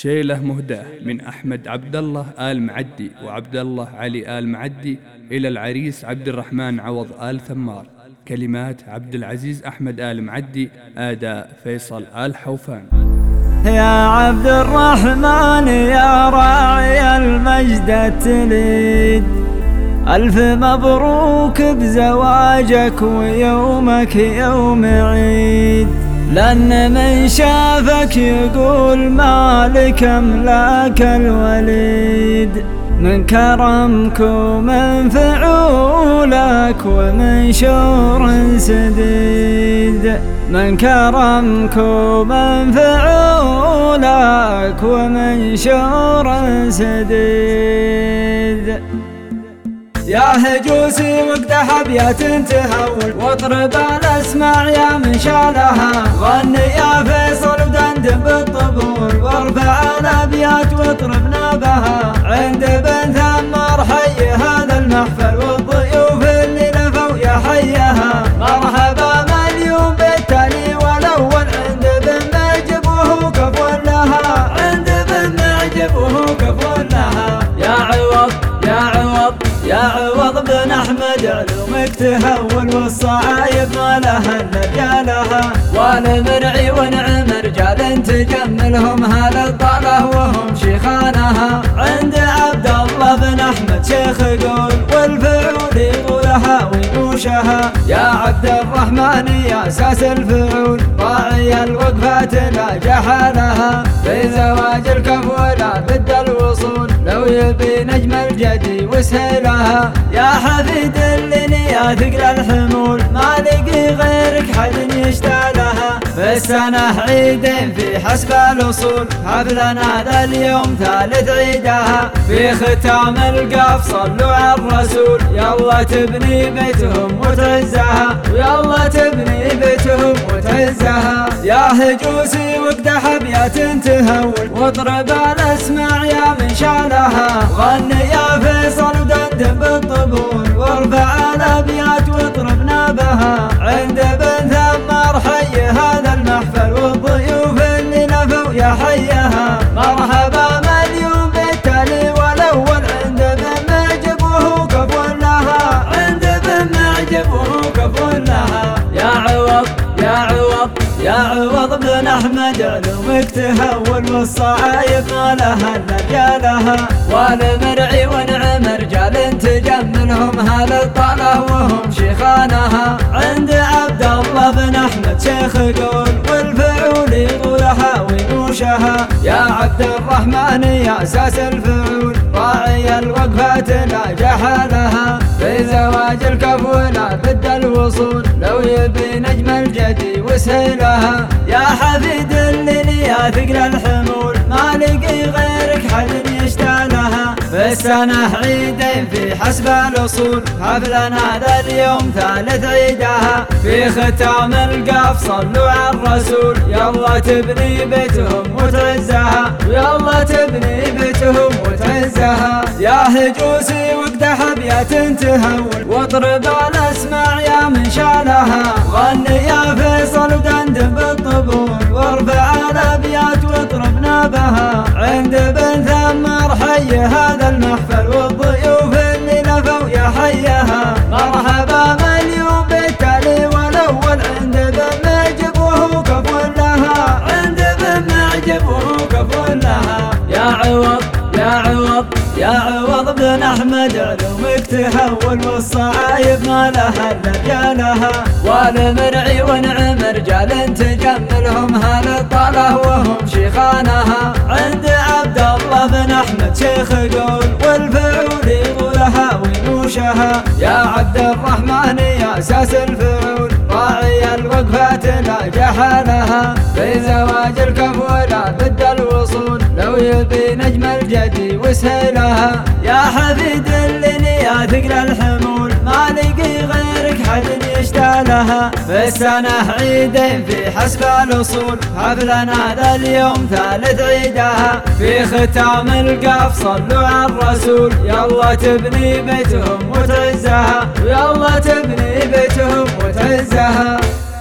شيلة مهداة من أحمد عبد الله آل معدي وعبد الله علي آل معدي إلى العريس عبد الرحمن عوض آل ثمار. كلمات عبد العزيز أحمد آل معدي، أداء فيصل آل حوفان. يا عبد الرحمن يا راعي المجد التليد، ألف مبروك بزواجك ويومك يوم عيد، لأن من شافك يقول مالك أملاك الوليد، من كرمك ومن فعولك ومن شور سديد، من كرمك ومن فعولك ومن شور سديد. يا هجوسي وقدح ابيات تهول واطرب الاسماع يا من شالها، غني يا فيصل ودندن بالطبول وارفع الابيات واطرب نابها، عند بن ثمار حي هذا المحفل والضيوف اللي لفوا يا حيها، مرحبا مليون بالتالي والاول عند بن معجب وهو كفو لها، عند بن معجب وهو كفو لها. يا عوض يا عوض يا عوض بن أحمد علومك تهول والصعايب ما لها إلا رجالها، والمرعي ونعم رجال تجملهم هال الطالة وهم شيخانها، عند عبد الله بن أحمد شيخ قول والفعول طولها ونوشها. يا عبد الرحمن يا أساس الفعول راعي الوقفات لا جحالها، في زواج الكفو لا بد الوصول لو يبي نجم الجدي وسهلها. يا حفيد اللي يا ثقل الحمول ما لقي غيرك حد يشتالها، في السنة عيدين في حسب الأصول حفلنا ذا اليوم ثالث عيدها، في ختام القاف صلوا على الرسول يلا تبني بيتهم وتعزها، ويلا تبني بيتهم وتعزها. يا هجوسي وقدح ابيات تهول واطرب الاسماع يا من شالها، غني يا فيصل ودندن بالطبول وارفع الابيات واطرب نابها، عند بن ثمار حي هذا المحفل والضيوف اللي لفوا يا حيها، مرحبا مليون بالتالي والاول عند بن معجب وهو كفو لها، عند بن معجب وهو كفو لها. يا عوض يا عوض يا عوض بن أحمد علومك تهول والصعايب ما لها إلا رجالها، والمرعي ونعم رجال تجملهم هال الطالة وهم شيخانها، عند عبد الله بن أحمد شيخ قول والفعول طولها ونوشها. يا عبد الرحمن يا أساس الفعول راعي الوقفات لا جحالها، في زواج الكفو لا بد الوصول لو يبي نجم الجدي وسهلها. يا حفيد اللي يا ثقل الحمول ما لقي غيرك حد يشتالها، في السنة عيدين في حسب الأصول حفلنا ذا اليوم ثالث عيدها، في ختام القاف صلوا على الرسول يلا تبني بيتهم وتعزها، ويلا تبني بيتهم وتعزها. يا هجوسي وقدح ابيات تهول واطرب الاسماع يا من شالها، غني يا فيصل ودندن بالطبول وارفع الابيات واطرب نابها، عند بن ثمار حي هذا المحفل والضيوف اللي لفوا يا حيها، مرحبا مليون بالتالي والاول عند بن معجب وهو كفو لها، عند بن معجب وهو كفو لها. يا عوض يا عوض يا عوض بن أحمد علومك تهول والصعايب ما لها إلا رجالها، والمرعي ونعم رجال تجملهم هال الطالة وهم شيخانها، عند عبد الله بن أحمد شيخ قول والفعول طولها ونوشها. يا عبد الرحمن يا أساس الفعول راعي الوقفات لا جحالها، في زواج الكفو لا بد الوصول لو يبي نجم الجدي وسهلها. يا حفيد اللي يا ثقل الحمول ما لقي غيرك حد يشتالها، في السنة عيدين في حسب الأصول حفلنا ذا اليوم ثالث عيدها، في ختام القاف صلوا على الرسول يلا تبني بيتهم وتعزها، ويلا تبني بيتهم وتعزها.